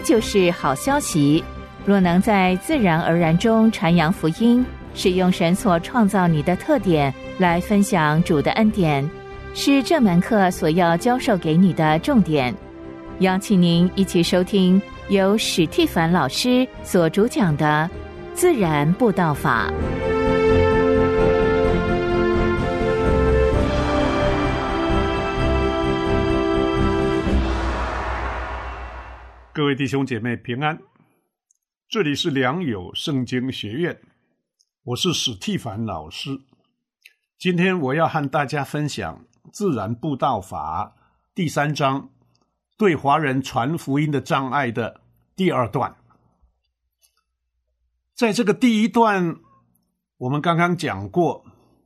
就是好消息。若能在自然而然中传扬福音，使用神所创造你的特点来分享主的恩典，是这门课所要教授给你的重点。邀请您一起收听由史蒂凡老师所主讲的自然布道法。 各位弟兄姐妹平安，这里是良友圣经学院，我是史蒂凡老师。今天我要和大家分享自然布道法第3章，对华人传福音的障碍的第2段。在这个第1段，我们刚刚讲过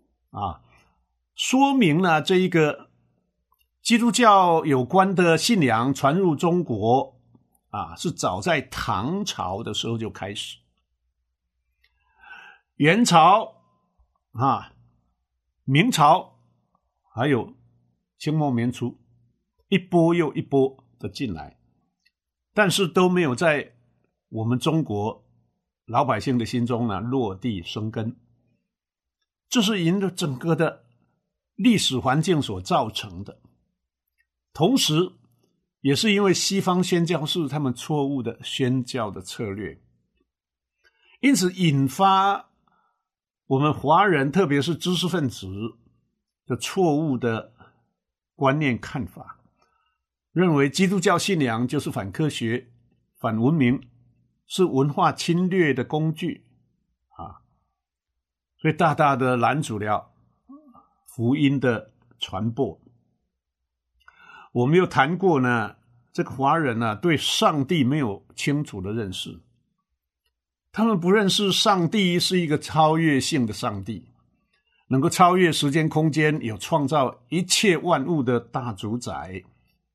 说明了这一个基督教有关的信仰传入中国是早在唐朝的时候就开始，元朝明朝还有清末民初，一波又一波的进来，但是都没有在我们中国老百姓的心中落地生根。这是因着整个的历史环境所造成的，同时也是因为西方宣教士他们错误的宣教的策略，因此引发我们华人特别是知识分子的错误的观念看法，认为基督教信仰就是反科学、反文明，是文化侵略的工具所以大大的拦阻了福音的传播。我们有谈过这个华人对上帝没有清楚的认识，他们不认识上帝是一个超越性的上帝，能够超越时间空间，有创造一切万物的大主宰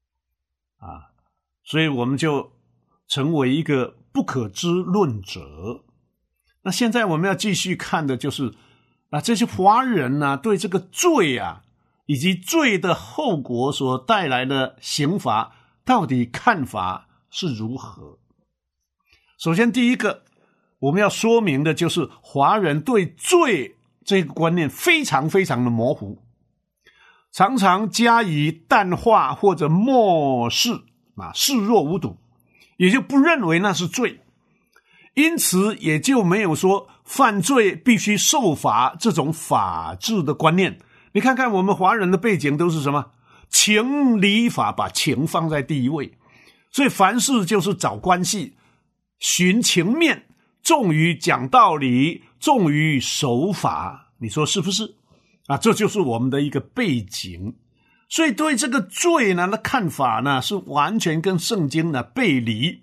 所以我们就成为一个不可知论者。那现在我们要继续看的就是这些华人对这个罪以及罪的后果所带来的刑罚到底看法是如何。首先第一个我们要说明的就是华人对罪这个观念非常非常的模糊，常常加以淡化或者漠视视若无睹，也就不认为那是罪，因此也就没有说犯罪必须受罚这种法治的观念。你看看我们华人的背景都是什么？情理法，把情放在第一位，所以凡事就是找关系，寻情面，重于讲道理，重于守法，你说是不是这就是我们的一个背景。所以对这个罪的看法是完全跟圣经背离。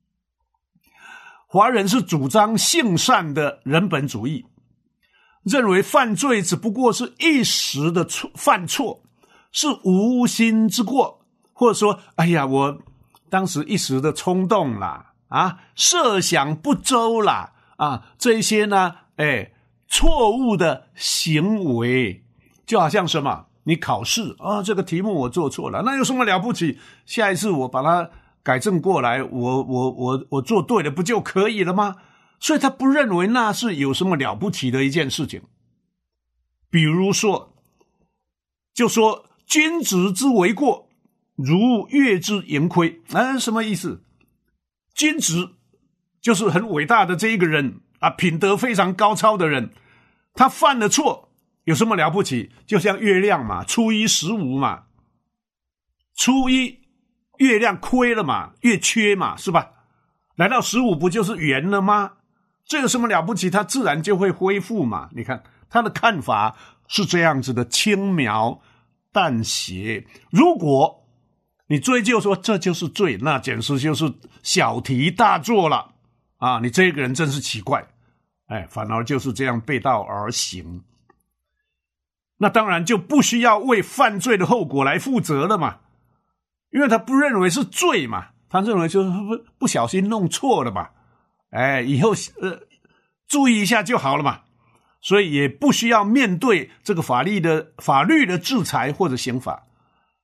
华人是主张性善的人本主义，认为犯罪只不过是一时的犯错，是无心之过，或者说我当时一时的冲动设想不周这些错误的行为，就好像什么，你考试这个题目我做错了，那有什么了不起？下一次我把它改正过来，我做对了不就可以了吗？所以他不认为那是有什么了不起的一件事情。比如说，就说君子之为过，如月之盈亏什么意思？君子就是很伟大的这一个人品德非常高超的人，他犯了错有什么了不起？就像月亮初一十五初一月亮亏了月缺是吧？来到15不就是圆了吗？这有什么了不起？它自然就会恢复你看他的看法是这样子的，轻描淡写。如果你追究说这就是罪，那简直就是小题大做了你这个人真是奇怪反而就是这样背道而行。那当然就不需要为犯罪的后果来负责了因为他不认为是罪他认为就是不小心弄错了以后注意一下就好了所以也不需要面对这个法律的制裁或者刑罚。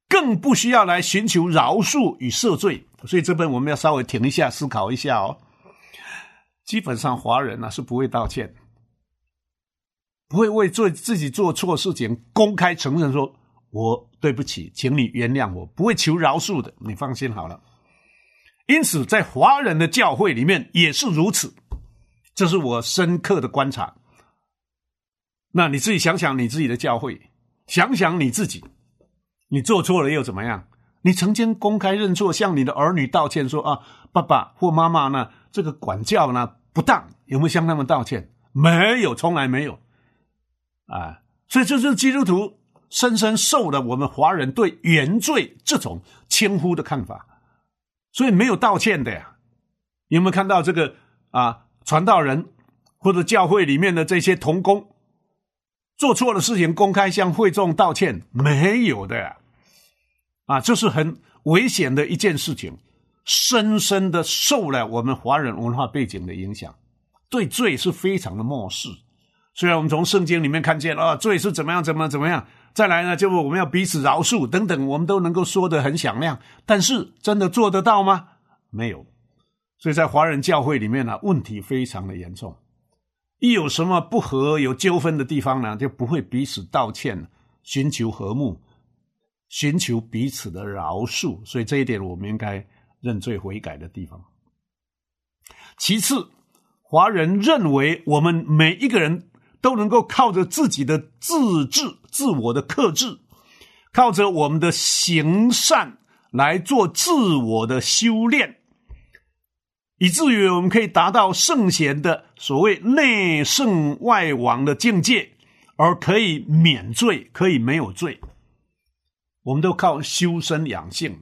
更不需要来寻求饶恕与赦罪。所以这边我们要稍微停一下，思考一下哦。基本上华人是不会道歉，不会为自己做错事情公开承认说我对不起，请你原谅我，不会求饶恕的，你放心好了。因此在华人的教会里面也是如此，这是我深刻的观察。那你自己想想你自己的教会，想想你自己，你做错了又怎么样？你曾经公开认错，向你的儿女道歉说爸爸或妈妈呢这个管教呢不当，有没有向他们道歉？没有，从来没有所以这就是基督徒深深受了我们华人对原罪这种轻忽的看法，所以没有道歉的呀。有没有看到这个传道人或者教会里面的这些同工做错的事情公开向会众道歉？没有的呀。这是很危险的一件事情，深深的受了我们华人文化背景的影响，对罪是非常的漠视。虽然我们从圣经里面看见罪是怎么样怎么样，再来呢就我们要彼此饶恕等等，我们都能够说得很响亮，但是真的做得到吗？没有。所以在华人教会里面问题非常的严重，一有什么不和有纠纷的地方呢，就不会彼此道歉，寻求和睦，寻求彼此的饶恕。所以这一点我们应该认罪悔改的地方。其次，华人认为我们每一个人都能够靠着自己的自制、自我的克制，靠着我们的行善来做自我的修炼，以至于我们可以达到圣贤的所谓内圣外王的境界，而可以免罪，可以没有罪。我们都靠修身养性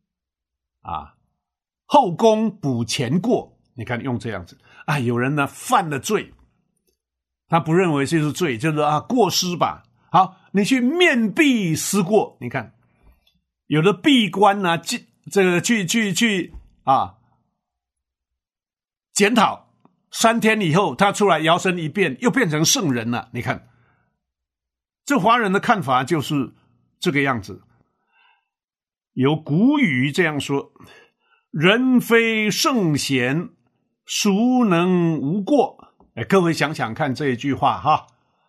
后功补前过。你看用这样子有人呢犯了罪，他不认为这是罪，就是过失吧。好，你去面壁思过。你看有的闭关呢这个去检讨，3天以后他出来摇身一变又变成圣人了。你看这华人的看法就是这个样子。有古语这样说，人非圣贤，孰能无过？各位想想看这一句话哈，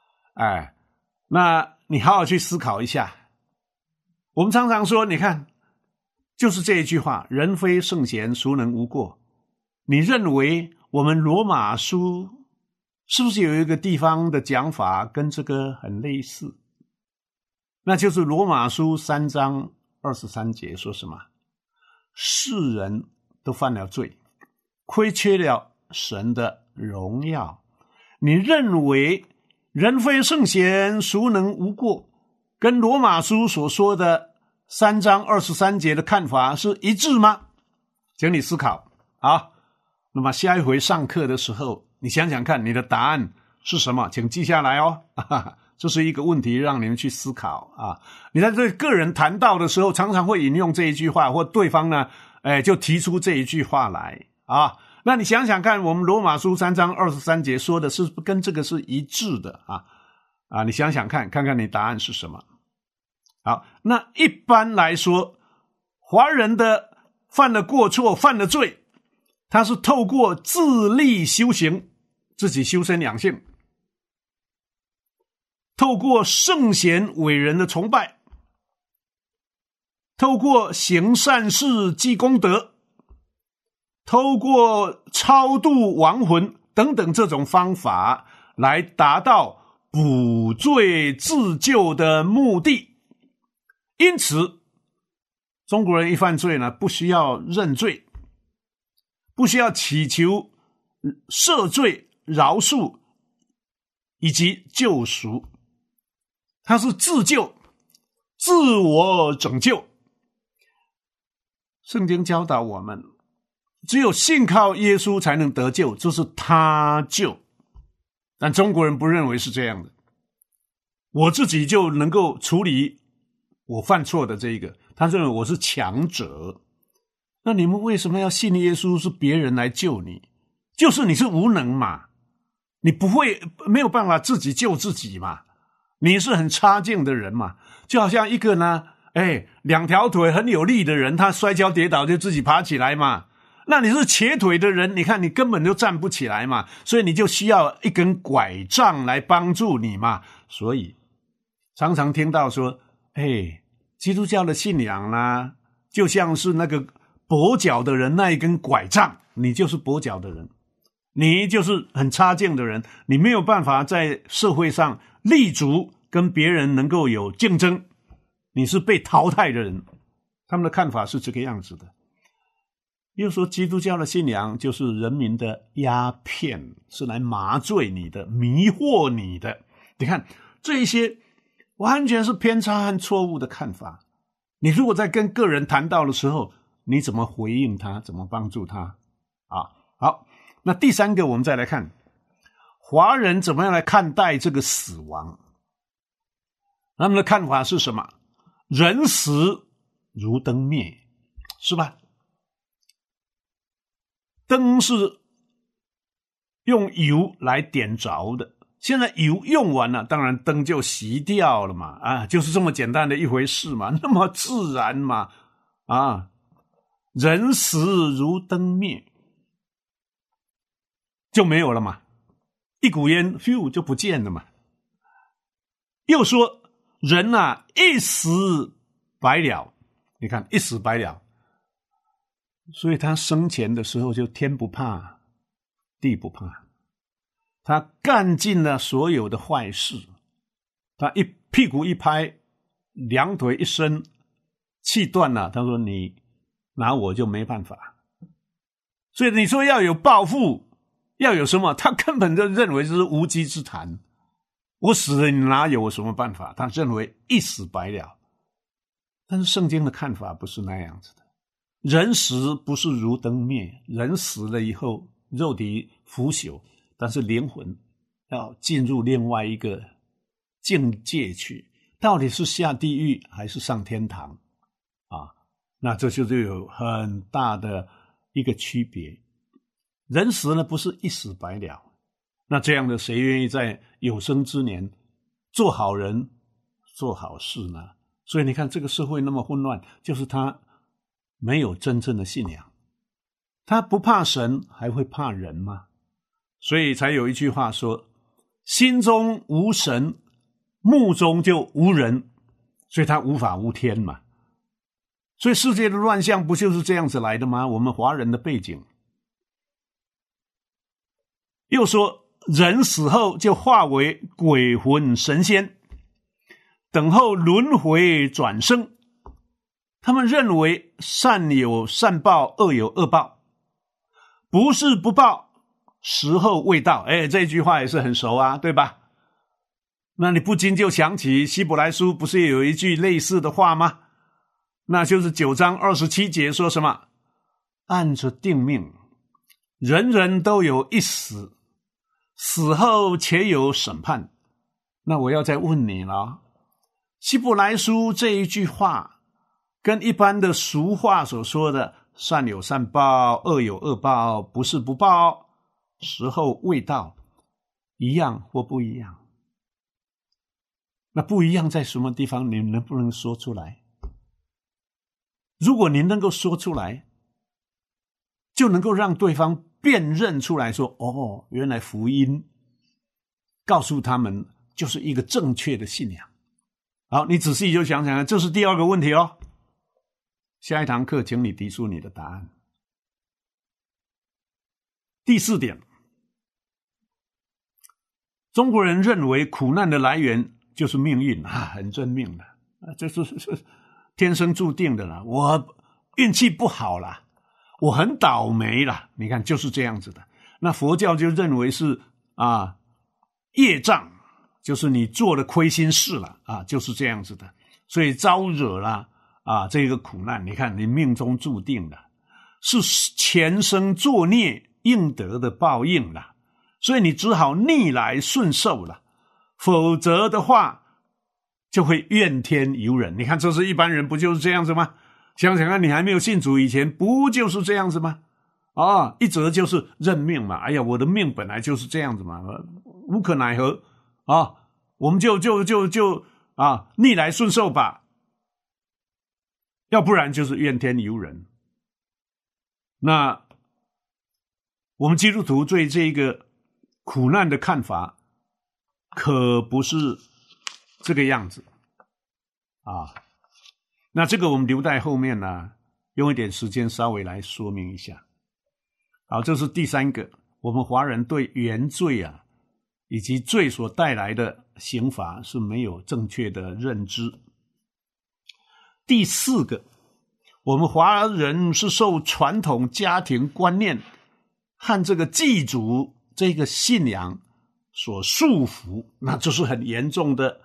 那你好好去思考一下。我们常常说，你看就是这一句话，人非圣贤，孰能无过？你认为我们罗马书是不是有一个地方的讲法跟这个很类似？那就是罗马书3章23节说什么？世人都犯了罪，亏缺了神的荣耀。你认为人非圣贤，孰能无过？跟罗马书所说的3章23节的看法是一致吗？请你思考。好，那么下一回上课的时候，你想想看你的答案是什么，请记下来哦。这是一个问题，让你们去思考你在这个人谈到的时候，常常会引用这一句话，或对方呢就提出这一句话来那你想想看，我们罗马书3章23节说的是不是跟这个是一致的你想想看，看看你答案是什么。好，那一般来说，华人的犯了过错，犯了罪，他是透过自力修行，自己修身养性，透过圣贤伟人的崇拜，透过行善事积功德，透过超度亡魂等等这种方法来达到补罪自救的目的。因此中国人一犯罪呢，不需要认罪，不需要祈求赦罪饶恕以及救赎，他是自救，自我拯救。圣经教导我们，只有信靠耶稣才能得救，这是他救。但中国人不认为是这样的，我自己就能够处理我犯错的这一个，他认为我是强者。那你们为什么要信耶稣是别人来救你？就是你是无能嘛，你没有办法自己救自己嘛，你是很差劲的人嘛。就好像一个呢两条腿很有力的人，他摔跤跌倒就自己爬起来嘛。那你是瘸腿的人，你看你根本就站不起来嘛，所以你就需要一根拐杖来帮助你嘛。所以常常听到说，基督教的信仰啦，就像是那个跛脚的人那一根拐杖，你就是跛脚的人，你就是很差劲的人，你没有办法在社会上立足，跟别人能够有竞争，你是被淘汰的人。他们的看法是这个样子的。又说基督教的信仰就是人民的鸦片，是来麻醉你的，迷惑你的。你看这一些完全是偏差和错误的看法。你如果在跟个人谈到的时候，你怎么回应他，怎么帮助他好，那第三个我们再来看华人怎么样来看待这个死亡。他们的看法是什么？人死如灯灭，是吧？灯是用油来点着的，现在油用完了，当然灯就熄掉了嘛，就是这么简单的一回事嘛，那么自然嘛，人死如灯灭，就没有了嘛，一股烟就不见了嘛。又说人一死百了，你看一死百了，所以他生前的时候就天不怕地不怕，他干尽了所有的坏事，他一屁股一拍，两腿一伸，气断了，他说你拿我就没办法。所以你说要有报复，要有什么，他根本就认为这是无稽之谈，我死了你哪有我什么办法，他认为一死百了。但是圣经的看法不是那样子的，人死不是如灯灭，人死了以后肉体腐朽，但是灵魂要进入另外一个境界去，到底是下地狱还是上天堂那这就有很大的一个区别。人死呢不是一死百了，那这样的谁愿意在有生之年做好人做好事呢？所以你看这个社会那么混乱，就是他没有真正的信仰，他不怕神还会怕人吗？所以才有一句话说，心中无神，目中就无人，所以他无法无天嘛。所以世界的乱象不就是这样子来的吗？我们华人的背景。又说人死后就化为鬼魂神仙，等候轮回转生。他们认为善有善报，恶有恶报，不是不报，时候未到。这句话也是很熟对吧？那你不禁就想起希伯来书不是有一句类似的话吗？那就是9章27节说什么？按着定命，人人都有一死，死后且有审判。那我要再问你了，希伯来书这一句话跟一般的俗话所说的善有善报，恶有恶报，不是不报，时候未到，一样或不一样？那不一样在什么地方？你能不能说出来？如果您能够说出来，就能够让对方辨认出来说，原来福音告诉他们就是一个正确的信仰。好，你仔细就想想，这是第二个问题哦。下一堂课请你提出你的答案。第4点，中国人认为苦难的来源就是命运很认命的，这是天生注定的啦，我运气不好啦，我很倒霉啦，你看就是这样子的。那佛教就认为是业障，就是你做了亏心事了就是这样子的，所以招惹了这个苦难，你看你命中注定的，是前生作孽应得的报应了，所以你只好逆来顺受了，否则的话就会怨天尤人。你看这是一般人不就是这样子吗？想想看，你还没有信主以前不就是这样子吗？一则就是认命嘛，哎呀我的命本来就是这样子嘛，无可奈何我们就逆来顺受吧。 要不然就是怨天尤人。那我们基督徒对这个苦难的看法可不是这个样子啊。那这个我们留在后面呢，用一点时间稍微来说明一下。好，这是第三个，我们华人对原罪啊以及罪所带来的刑罚是没有正确的认知。第四个，我们华人是受传统家庭观念和这个祭祖这个信仰所束缚，那这是很严重的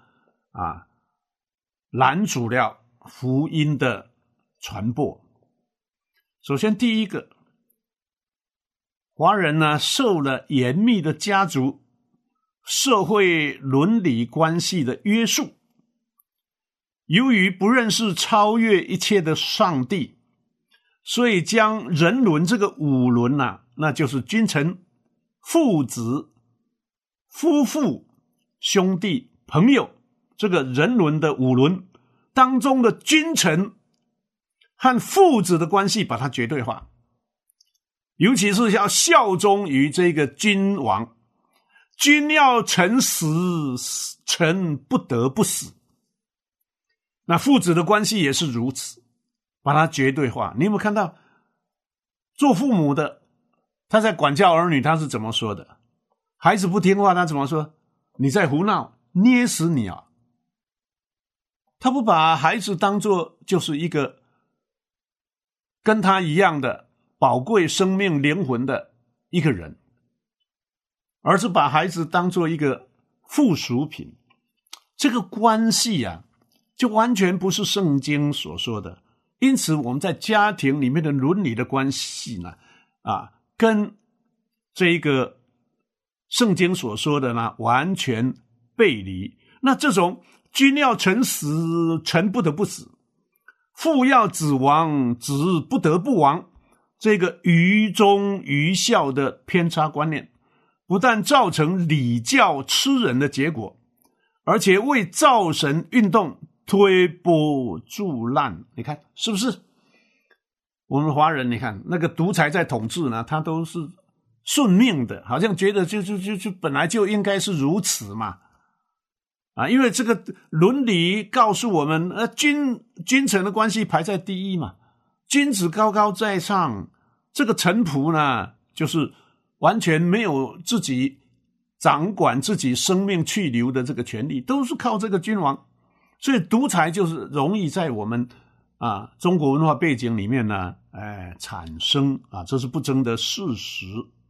拦阻了福音的传播。首先第一个，华人呢受了严密的家族社会伦理关系的约束，由于不认识超越一切的上帝，所以将人伦这个五伦那就是君臣、父子、夫妇、兄弟、朋友，这个人伦的五伦当中的君臣和父子的关系把它绝对化，尤其是要效忠于这个君王，君要臣死，臣不得不死。那父子的关系也是如此，把它绝对化。你有没有看到做父母的他在管教儿女他是怎么说的？孩子不听话他怎么说？你在胡闹，捏死你啊！他不把孩子当作就是一个跟他一样的宝贵生命灵魂的一个人，而是把孩子当作一个附属品。这个关系就完全不是圣经所说的。因此我们在家庭里面的伦理的关系呢跟这个圣经所说的呢完全背离。那这种君要臣死，臣不得不死，父要子亡，子不得不亡，这个愚忠愚孝的偏差观念，不但造成礼教吃人的结果，而且为造神运动推波助澜。你看是不是？我们华人你看那个独裁在统治呢，他都是顺命的，好像觉得就本来就应该是如此嘛。因为这个伦理告诉我们君臣的关系排在第一嘛，君子高高在上，这个臣仆呢就是完全没有自己掌管自己生命去留的这个权利，都是靠这个君王。所以独裁就是容易在我们中国文化背景里面呢产生这是不争的事实。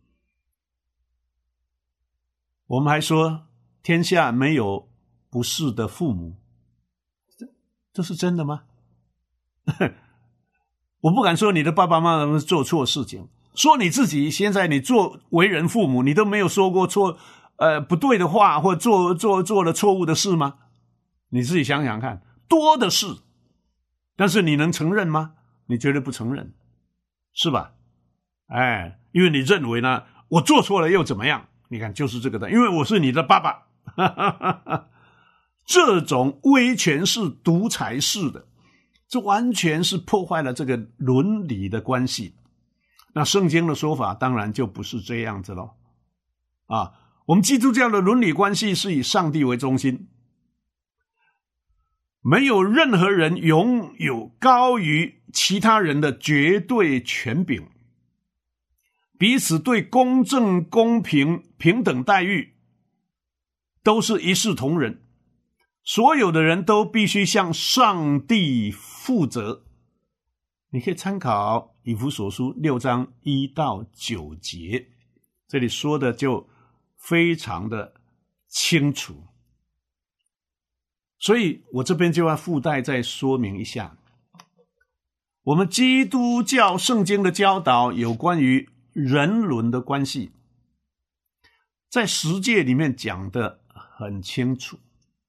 我们还说天下没有不是的父母，这是真的吗？我不敢说你的爸爸妈妈做错事情，说你自己现在你做为人父母，你都没有说过错不对的话，或做了错误的事吗？你自己想想看，多的是，但是你能承认吗？你绝对不承认，是吧？因为你认为呢，我做错了又怎么样？你看就是这个的，因为我是你的爸爸。这种威权式独裁式的，这完全是破坏了这个伦理的关系。那圣经的说法当然就不是这样子咯。我们基督教的伦理关系是以上帝为中心，没有任何人拥有高于其他人的绝对权柄，彼此对公正、公平、平等待遇都是一视同仁，所有的人都必须向上帝负责。你可以参考以弗所书6章1到9节，这里说的就非常的清楚。所以我这边就要附带再说明一下，我们基督教圣经的教导有关于人伦的关系，在十诫里面讲得很清楚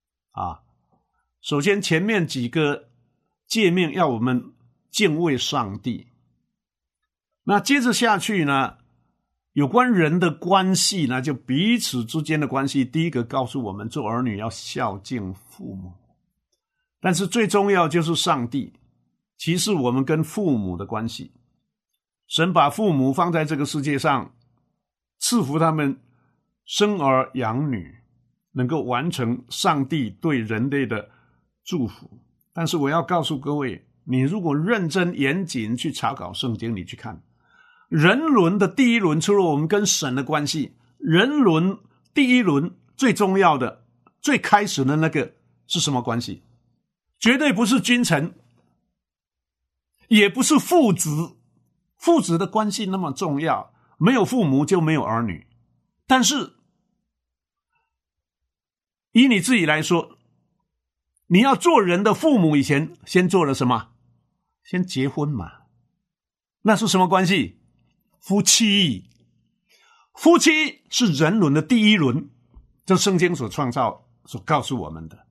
首先前面几个诫命要我们敬畏上帝，那接着下去呢，有关人的关系呢，就彼此之间的关系，第一个告诉我们做儿女要孝敬父母，但是最重要就是上帝， 其实我们跟父母的关系。神把父母放在这个世界上，赐福他们生儿养女，能够完成上帝对人类的祝福。但是我要告诉各位，你如果认真严谨去查考圣经，你去看人伦的第一轮，除了我们跟神的关系，人伦第一轮最重要的最开始的那个是什么关系？绝对不是君臣，也不是父子。父子的关系那么重要，没有父母就没有儿女。但是以你自己来说，你要做人的父母以前先做了什么？先结婚嘛。那是什么关系？夫妻。夫妻是人伦的第一轮，这圣经所创造所告诉我们的。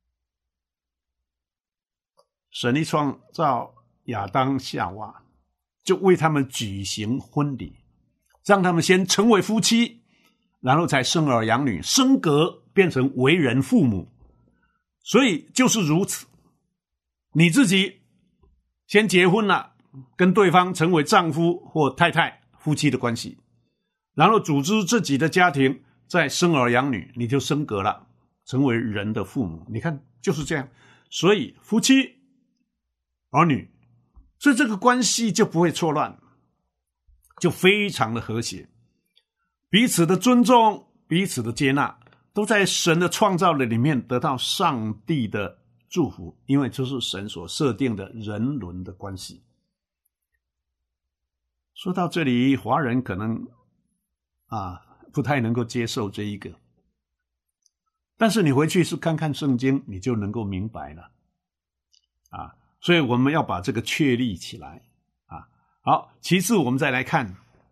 神一创造亚当夏娃，就为他们举行婚礼，让他们先成为夫妻，然后才生儿养女，升格变成为人父母。所以就是如此，你自己先结婚了，跟对方成为丈夫或太太，夫妻的关系，然后组织自己的家庭，再生儿养女，你就升格了，成为人的父母。你看就是这样，所以夫妻儿女，所以这个关系就不会错乱，就非常的和谐，彼此的尊重，彼此的接纳，都在神的创造的里面得到上帝的祝福，因为这是神所设定的人伦的关系。说到这里，华人可能不太能够接受这一个，但是你回去是看看圣经，你就能够明白了所以我们要把这个确立起来好，其次我们再来看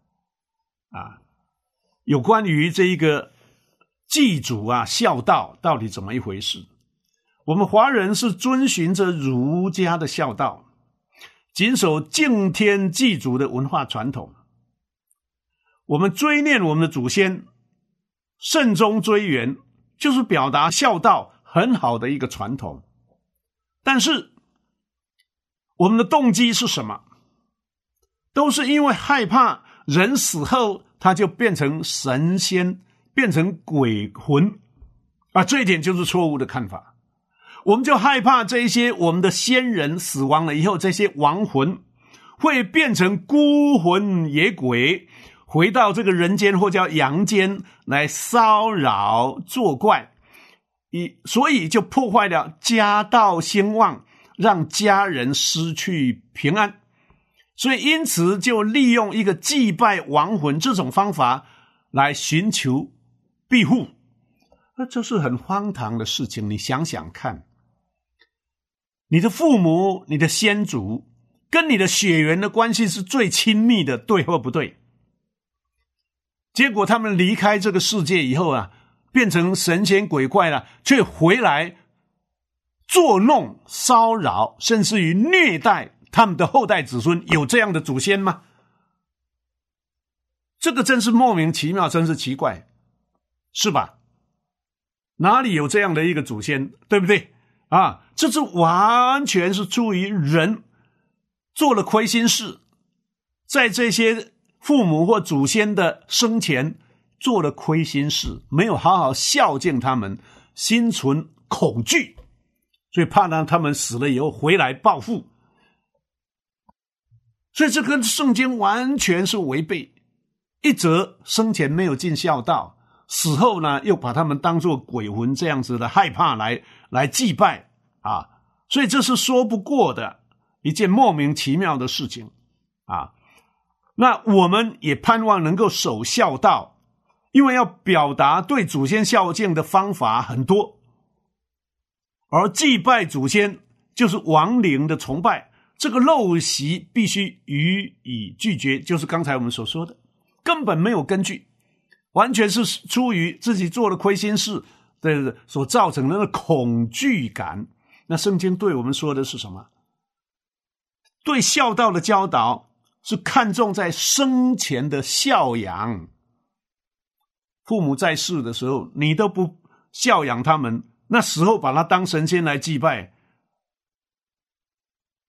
有关于这一个祭祖孝道到底怎么一回事。我们华人是遵循着儒家的孝道，谨守敬天祭祖的文化传统，我们追念我们的祖先，慎终追远，就是表达孝道很好的一个传统。但是我们的动机是什么？都是因为害怕人死后他就变成神仙，变成鬼魂这一点就是错误的看法。我们就害怕这些我们的先人死亡了以后，这些亡魂会变成孤魂野鬼，回到这个人间或叫阳间来骚扰作怪，所以就破坏了家道兴旺，让家人失去平安。所以因此就利用一个祭拜亡魂这种方法来寻求庇护。那这是很荒唐的事情，你想想看，你的父母，你的先祖跟你的血缘的关系是最亲密的，对或不对？结果他们离开这个世界以后变成神仙鬼怪了，却回来作弄骚扰，甚至于虐待他们的后代子孙。有这样的祖先吗？这个真是莫名其妙，真是奇怪，是吧？哪里有这样的一个祖先，对不对这是完全是出于人做了亏心事，在这些父母或祖先的生前做了亏心事，没有好好孝敬他们，心存恐惧，所以怕让他们死了以后回来报复。所以这跟圣经完全是违背。一则生前没有尽孝道，死后呢又把他们当作鬼魂这样子的害怕来祭拜所以这是说不过的一件莫名其妙的事情那我们也盼望能够守孝道，因为要表达对祖先孝敬的方法很多，而祭拜祖先就是亡灵的崇拜，这个陋习必须予以拒绝，就是刚才我们所说的，根本没有根据，完全是出于自己做了亏心事的所造成的恐惧感。那圣经对我们说的是什么？对孝道的教导是看重在生前的孝养。父母在世的时候你都不孝养他们，那时候把他当神仙来祭拜，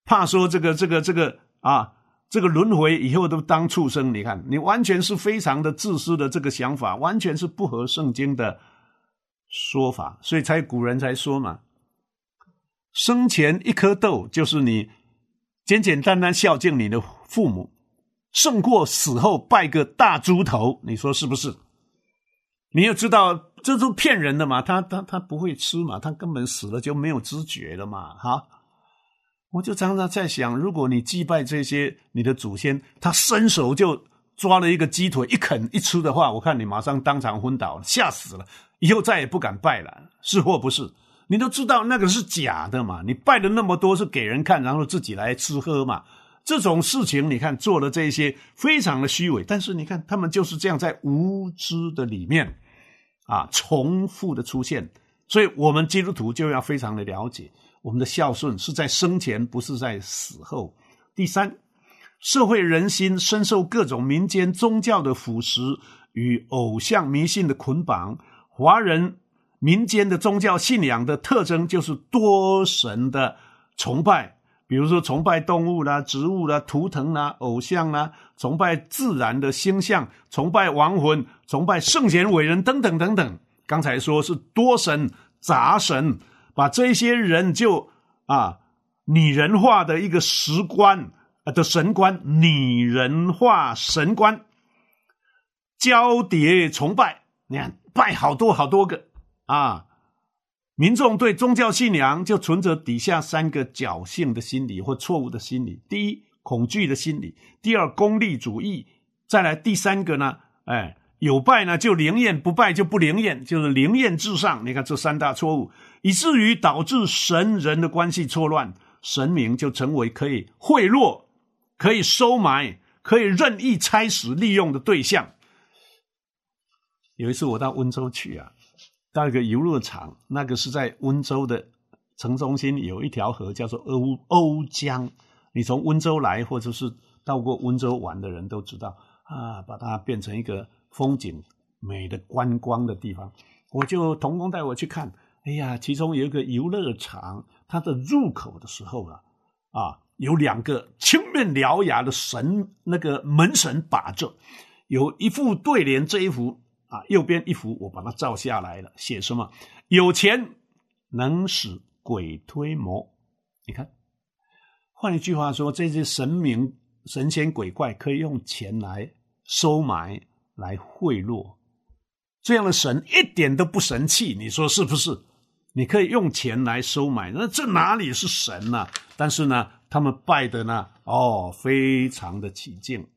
怕说这个轮回以后都当畜生，你看你完全是非常的自私的这个想法，完全是不合圣经的说法，所以古人才说嘛，生前一颗豆就是你简简单单孝敬你的父母，胜过死后拜个大猪头，你说是不是？你要知道这都骗人的嘛，他不会吃嘛，他根本死了就没有知觉了嘛，哈。我就常常在想，如果你祭拜这些你的祖先，他伸手就抓了一个鸡腿一啃一吃的话，我看你马上当场昏倒了，吓死了，以后再也不敢拜了，是或不是？你都知道那个是假的嘛，你拜了那么多是给人看，然后自己来吃喝嘛，这种事情你看做了这些非常的虚伪，但是你看他们就是这样在无知的里面重复的出现，所以我们基督徒就要非常的了解，我们的孝顺是在生前，不是在死后。第三，社会人心深受各种民间宗教的腐蚀与偶像迷信的捆绑，华人民间的宗教信仰的特征就是多神的崇拜，比如说崇拜动物啦、植物啦、图腾啦、偶像啦，崇拜自然的星象，崇拜亡魂，崇拜圣贤伟人等等等等。刚才说是多神杂神，把这些人就拟人化的一个神观，拟人化神观，交叠崇拜，你看拜好多好多个民众对宗教信仰就存着底下3个侥幸的心理或错误的心理。第一，恐惧的心理；第二，功利主义；再来第3个呢，有拜呢就灵验，不拜就不灵验，就是灵验至上。你看这3大错误，以至于导致神人的关系错乱，神明就成为可以贿赂、可以收买、可以任意差使利用的对象。有一次我到温州去到一个游乐场，那个是在温州的城中心有一条河叫做瓯江，你从温州来或者是到过温州玩的人都知道把它变成一个风景美的观光的地方。我就同工带我去看，其中有一个游乐场，它的入口的时候有2个青面獠牙的神，那个门神把着，有一副对联，这一幅右边一幅我把它照下来了，写什么？有钱能使鬼推磨。你看，换一句话说，这些神明神仙鬼怪可以用钱来收买来贿赂，这样的神一点都不神气，你说是不是？你可以用钱来收买，那这哪里是神呢？但是呢他们拜的呢非常的起劲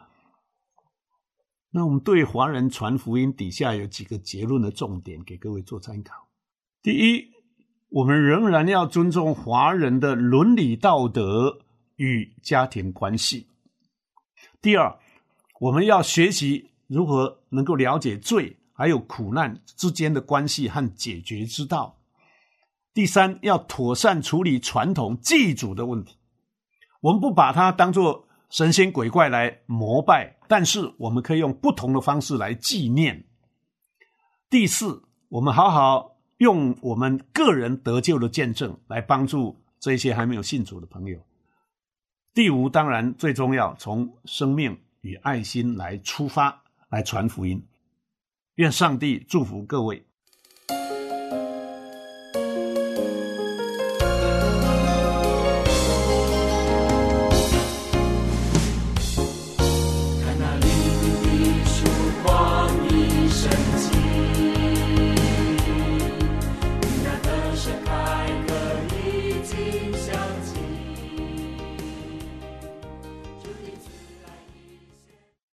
那我们对华人传福音底下有几个结论的重点给各位做参考。第一，我们仍然要尊重华人的伦理道德与家庭关系。第二，我们要学习如何能够了解罪还有苦难之间的关系和解决之道。第三，要妥善处理传统祭祖的问题，我们不把它当作神仙鬼怪来膜拜，但是我们可以用不同的方式来纪念。第四，我们好好用我们个人得救的见证来帮助这些还没有信主的朋友。第五，当然最重要，从生命与爱心来出发，来传福音。愿上帝祝福各位。